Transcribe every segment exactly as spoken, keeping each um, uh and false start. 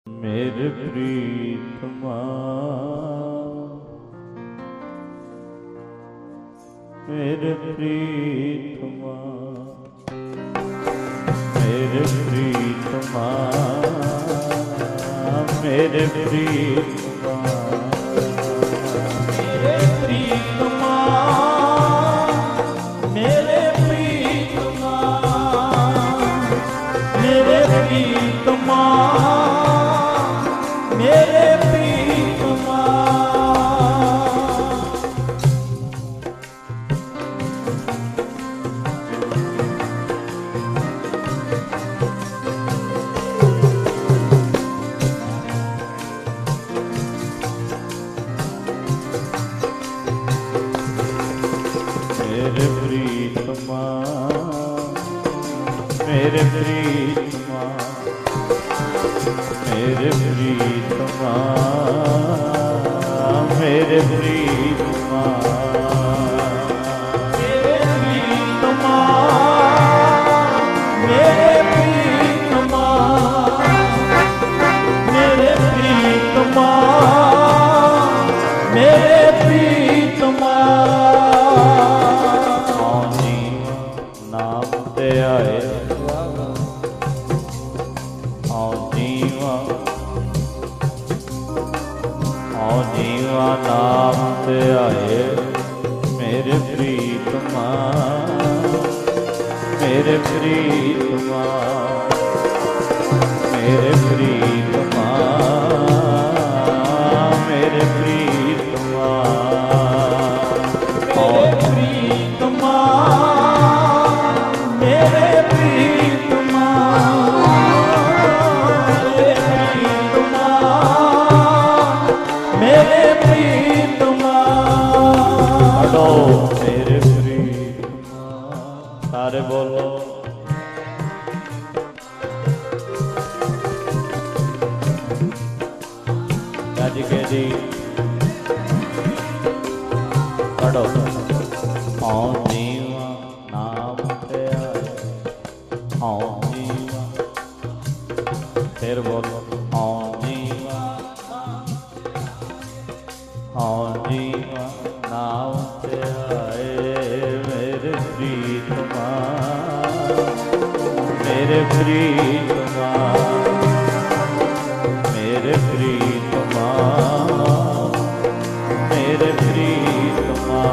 मेरे प्रीतमा मेरे प्रीतमा मेरे प्रीतमा मेरे प्रीतमा मेरे प्रीतमा मेरे प्रीतमा मेरे प्रीतमा मेरे प्रीतमा मेरे प्रीतमा मेरे प्रीतमा मेरे प्रीतमा मेरे प्रीतमा मेरे प्रीतमा मेरे प्रीतमा मेरे प्रीतमा मेरे प्रीतमा नाम ते आए जीवा नाम ते आए मेरे प्रीतमा मेरे प्रीतमा मेरे प्रीतमा मेरे प्रीतमा मेरे प्रीतमा मेरे प्रीतमा हेलो मेरे प्रीतमा सारे बोलो जी के जी पढ़ो हाँ जीवा नाम ते आए हाँ जीवा फिर बोलो हाँ जीवा हाँ जीवा नाम ते आए मेरे प्रीतमा मेरे प्रीतमा मेरे प्रीतमा मेरे प्रीतमा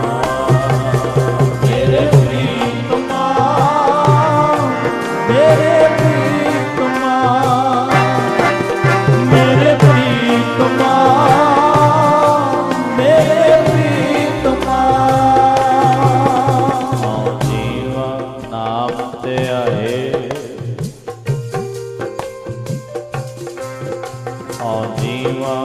मेरे प्रीतमा मेरे प्रीतमा मेरे प्रीतमा मेरे प्रीतमा हाँ जीवा नाम ते आए हाँ जीवा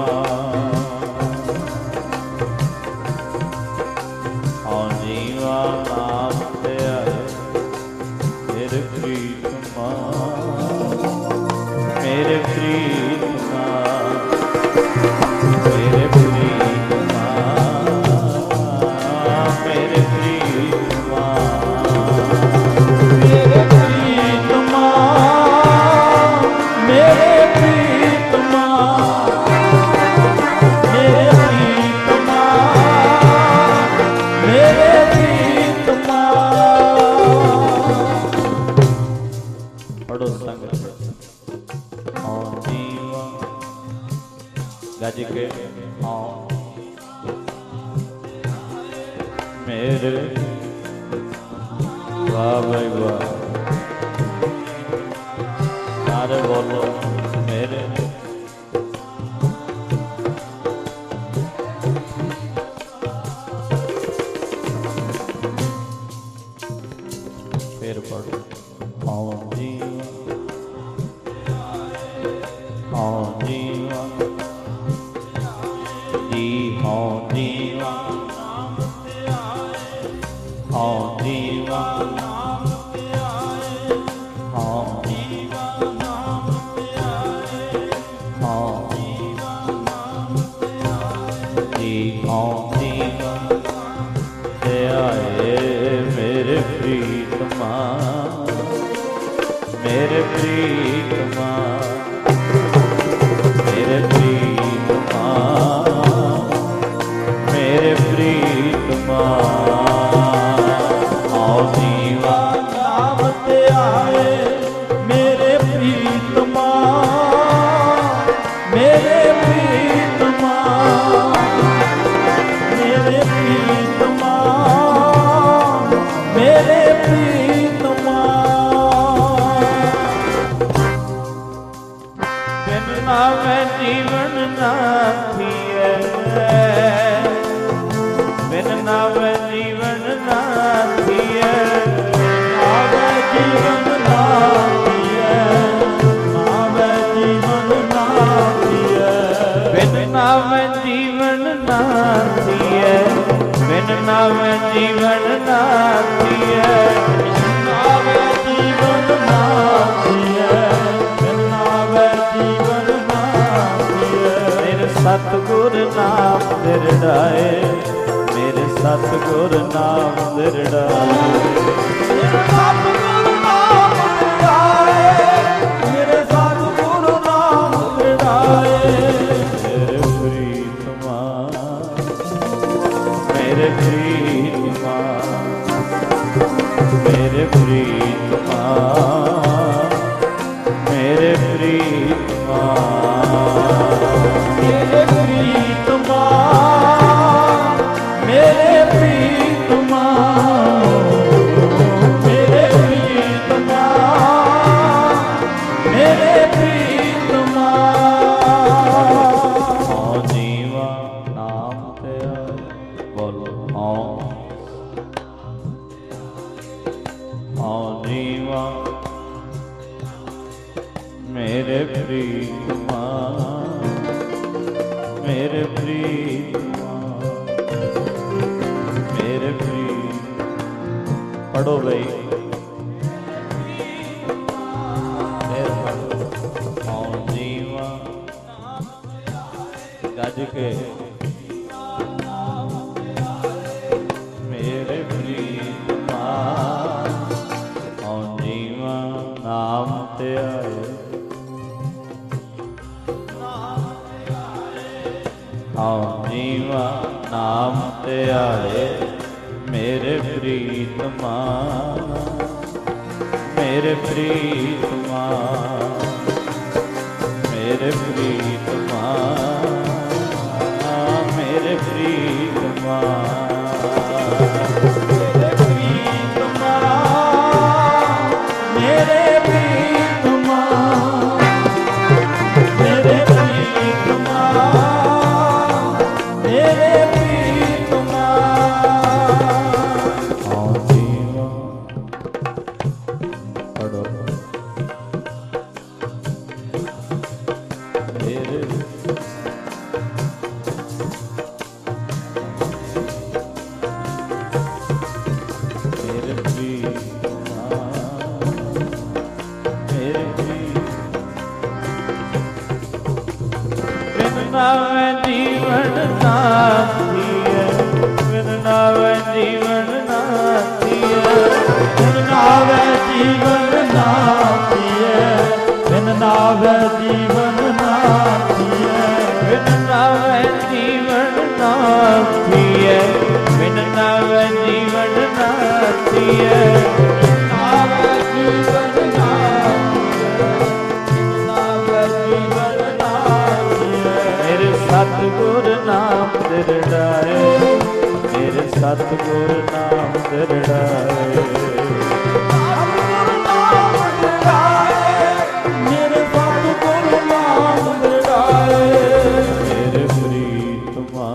हाँ जीवा नाम ते आए मेरे प्रीतमा मेरे प्रीतमा मेरे प्रीतमा मेरे प्रीतमा मेरे प्रीतमा मेरे प्रीतमा मेरे प्रीतमा मेरे प्रीतमा पढ़ो संग हाँ जीवा गाजी के हाँ मेरे वाह भाई वाह सारे बोलो मेरे फिर पढ़ो हाँ जीवा हाँ जीवा जी हाँ जीवा हाँ जीवा हाँ जीवा हाँ जी हाँ जीवा ते आए मेरे प्रीतमा मेरे प्रीतमा बिन नावे जीवन ना थिए, बिन नावे जीवन ना थिए, नावे जीवन ना थिए, नावे जीवन ना थिए, बिन नावे जीवन ना थिए, बिन नावे जीवन ना थिए, नावे जीवन ना थिए, बिन नावे जीवन ना थिए। मेरे सतगुर नाम दिरड़ाए, मेरे सतगुर नाम दिरड़ाए, मेरे सतगुर नाम दिरड़ाए, मेरे सतगुर नाम दिरड़ाए। मेरे प्रीतमा, मेरे प्रीतमा, मेरे प्रीतमा, मेरे प्रीतमा, मेरे प्रीतमा, मेरे प्रीतमा, मेरे प्रीतमा, मेरे प्रीतमा। हाँ जीवा नाम ते आए, बोलो हाँ, हाँ जीवा मेरे प्रीतमा, मेरे प्रीतमा, मेरे प्रीत। पढ़ो भाई, हाँ जीवा गज के, मेरे प्रीतमा, हाँ जीवा नाम ते आए, हाँ जीवा नाम ते आए, मेरे प्रीतमा, मेरे प्रीतमा, मेरे प्रीतमा, मेरे प्रीतमा, मेरे प्रीतमा, मेरे प्रीतमा, मेरे प्रीतमा, मेरे प्रीतमा। हाँ जीवा पढ़ो, मेरे मेरे प्रीतमा, मेरे बिन नावे जीवन ना थिए, बिन नावे जीवन ना थिए, बिन नावे जीवन ना थिए, बिन नावे जीवन ना थिए, बिन नावे जीवन ना थिए, बिन नावे जीवन ना थिए, नावे जीवन ना थिए, नावे जीवन ना थिए। मेरे सतगुर नाम दिरड़ाए, मेरे सतगुर नाम दिरड़ाए, मेरे सतगुर नाम दिरड़ाए। मेरे प्रीतमा,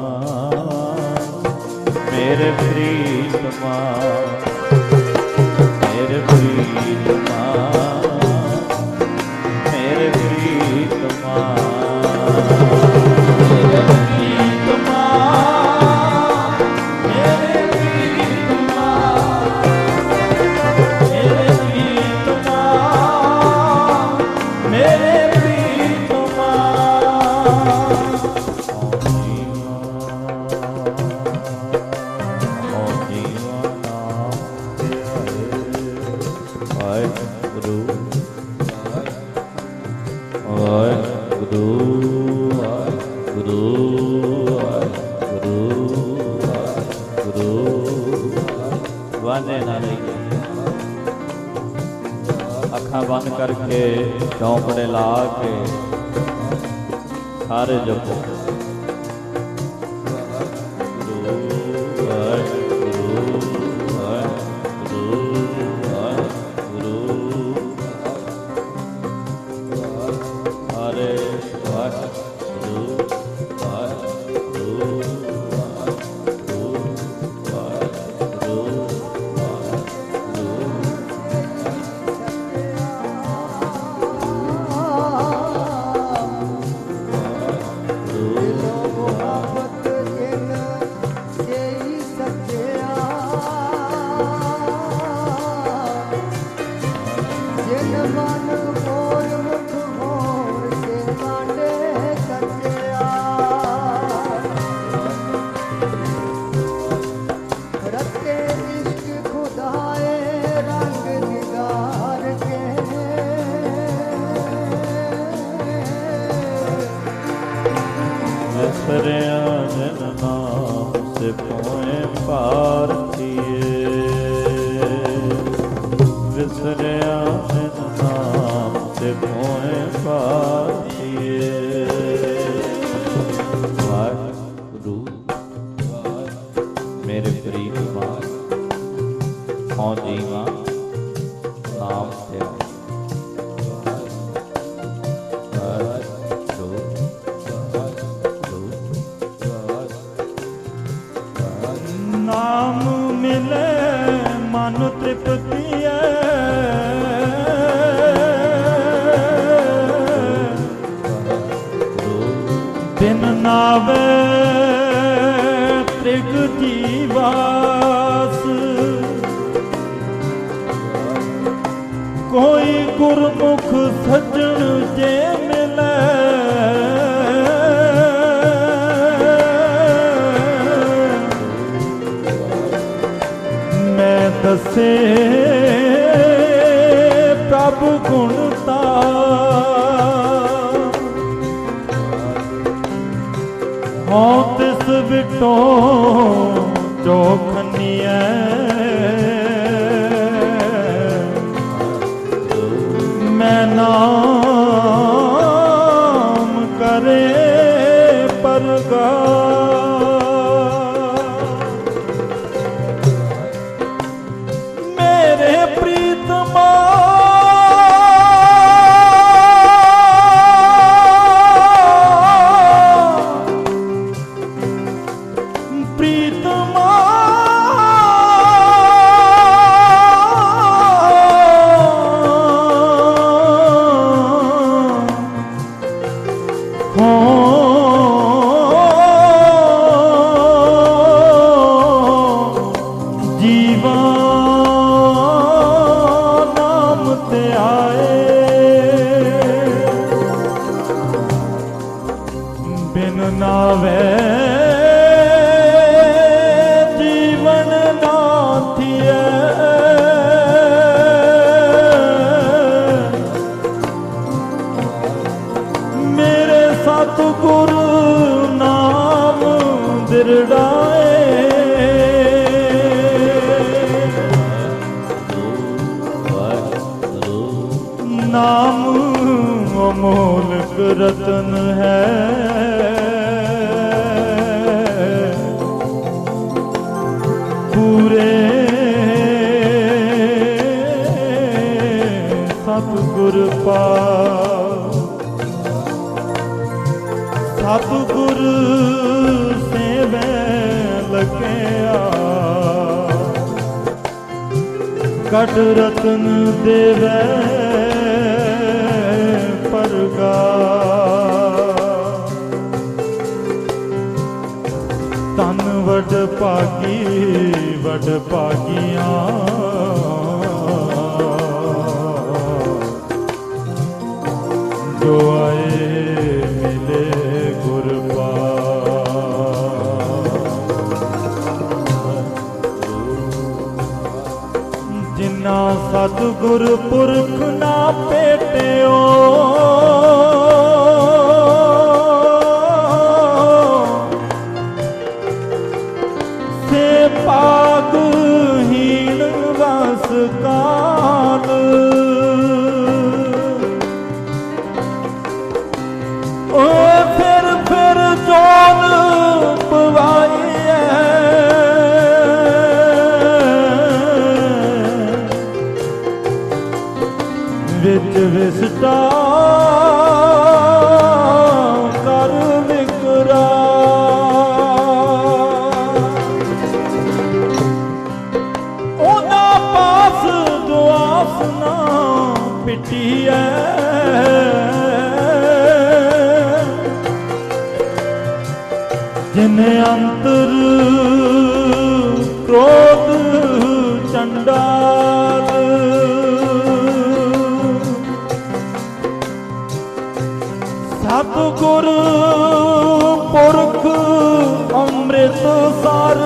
मेरे प्रीतमा, मेरे प्रीतमा, मेरे प्रीतमा, मेरे प्रीतमा, मेरे प्रीतमा, मेरे प्रीतमा, मेरे प्रीतमा। हाँ जीवा नाम ते आए, वाहिगुरु वाहिगुरु वाहिगुरु वाहिगुरु वाहिगुरु। वाने ना रही, अखा बंद करके चौंकड़े ला के सारे जपो। हरे ਵਿੱਚ ਵਿਸਟਾ जिन अंतर क्रोध चंडाल सतगुर पुरख अमृत सार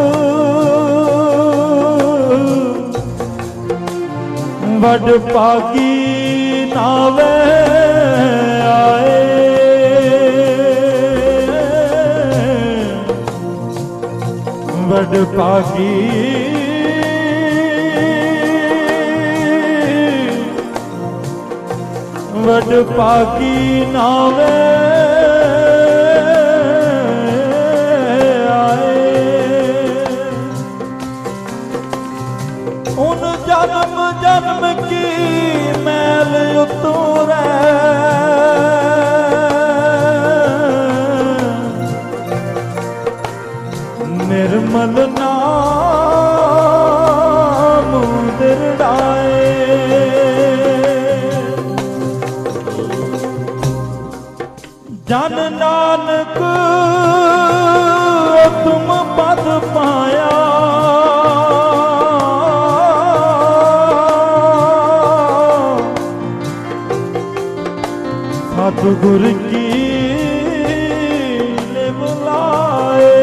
वड पागी नावे आए वड पागी वड पागी नावे आए उन जन्म जन्म की मैल उतरे निर्मल नाम दिरड़ाए जन नानक तुम पद पाया सतगुर की बुलाए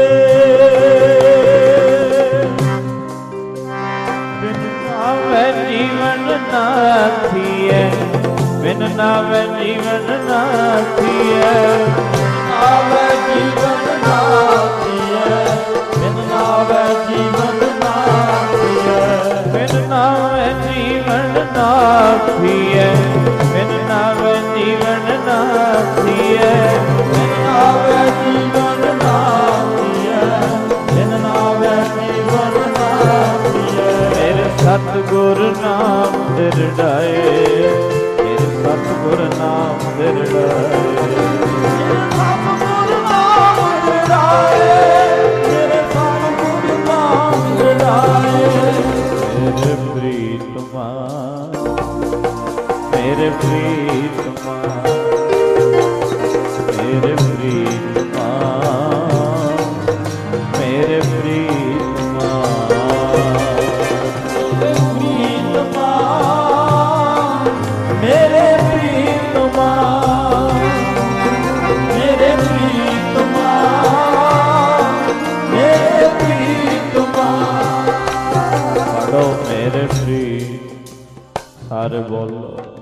बिन नावे जीवन नाथिए बिन नावे जीवन नाथिए नावे जीवन नाथिए बिन नावे जीवन नाथिए बिन नावे जीवन नाथिए बिन नावे जीवन नाथिए बिन नावे जीवन नाथिए बिन नावे जीवन नाथिए मेरे सतगुर नाम दिरड़ाए मेरे सतगुर नाम दिरड़ाए सतगुर नाम दिरड़ाए मेरे सतगुर नाम दिरड़ाए मेरे प्रीतमा मेरे प्रीतमा मेरे प्रीतमा मेरे प्रीतमा प्रीतमा मेरे प्रीतमा मेरे प्रीतमा मेरे प्रीतमा पढ़ो मेरे प्रीत सारे बोलो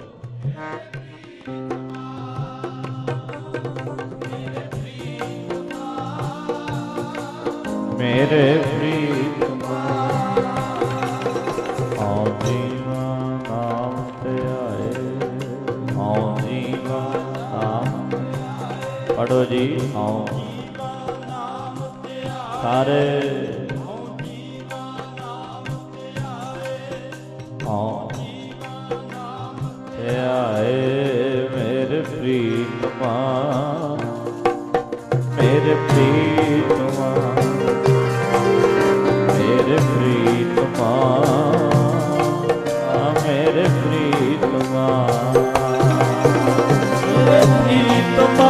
मेरे प्रीतमा आओ जीवा नाम ते आए आओ जीवा नाम पढ़ो जी आओ सारे आओ ते आए मेरे प्रीतमा मेरे प्रीतमा मेरे प्रीतमा मेरे प्रीतमा मेरे प्रीतमा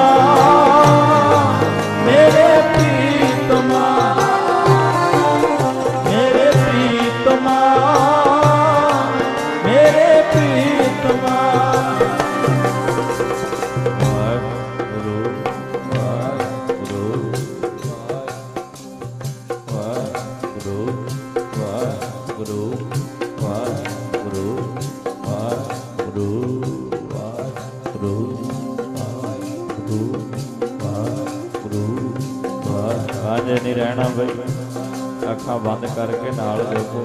मेरे प्रीतमा मेरे प्रीतमा मेरे प्रीतमा वाहेगुरु वाहेगुरु वाहेगुरु वाहेगुरु वाहेगुरु वाहेगुरु वाहेगुरु वाहेगुरु वाहेगुरु वाहेगुरु नहीं रहना भाई अखां बंद करके नाल देखो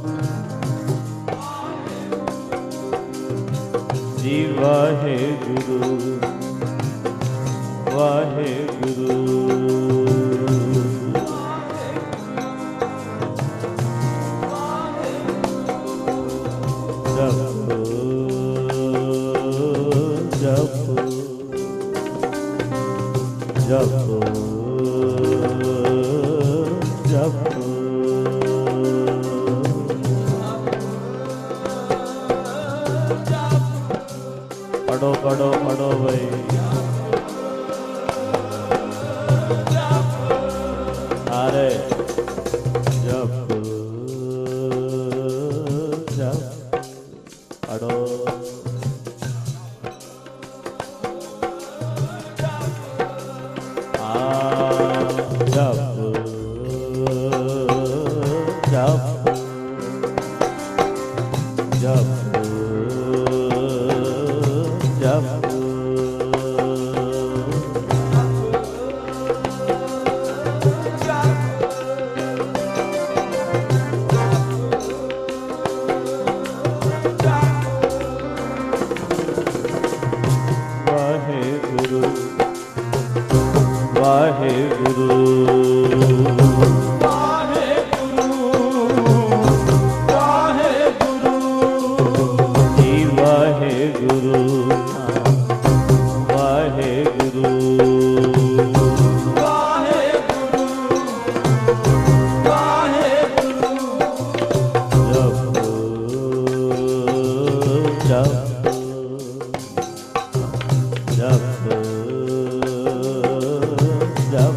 ਜੀ ਵਾਹਿਗੁਰੂ ਵਾਹਿਗੁਰੂ ਜਪੋ ਜਪੋ ਜਪੋ ਪੜੋ ਪੜੋ ਪੜੋ ਬਈ ਸਾਰੇ ਜਪ ਜਪ ਪੜੋ ਆ ਜਪ ਜਪ ਜਪ ਜਪ ਵਾਹਿਗੁਰੂ ਵਾਹਿਗੁਰੂ ਜੀ ਵਾਹਿਗੁਰੂ ਵਾਹਿਗੁਰੂ ਜਪ ਜਪ ਜਪ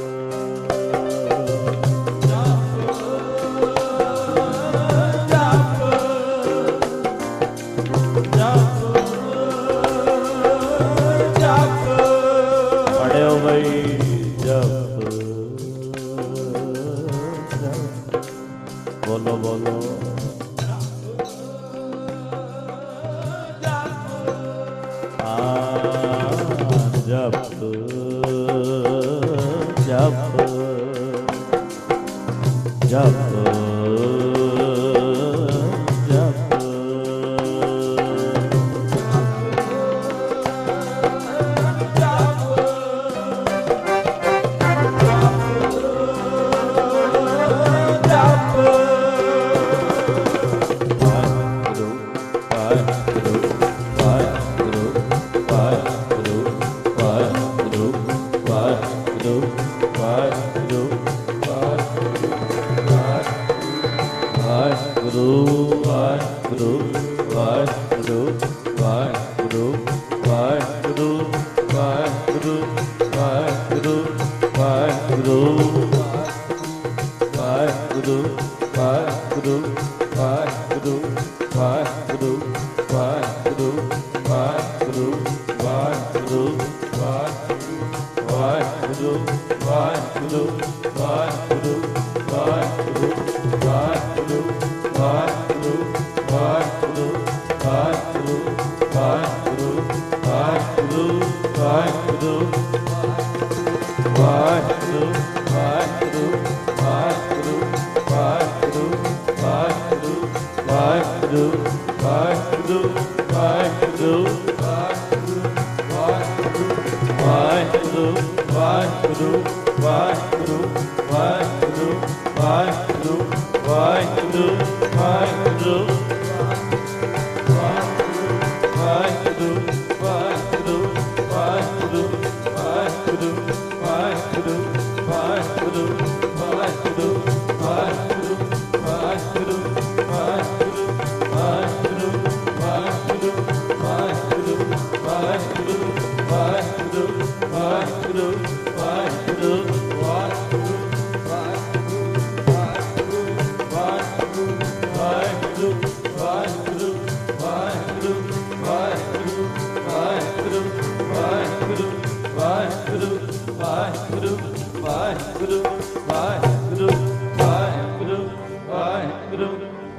ਪੜਿਓ ਬਈ ਜਪ ਜਪ ਬੋਲੋ ਬੋਲੋ ਆ ਜਪ ਜਪ ਜਪ ਜਪ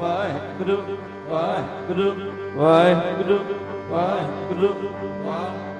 ਵਾਹਿਗੁਰੂ ਵਾਹਿਗੁਰੂ ਵਾਹਿਗੁਰੂ ਵਾਹਿਗੁਰੂ ਵਾਹਿਗੁਰੂ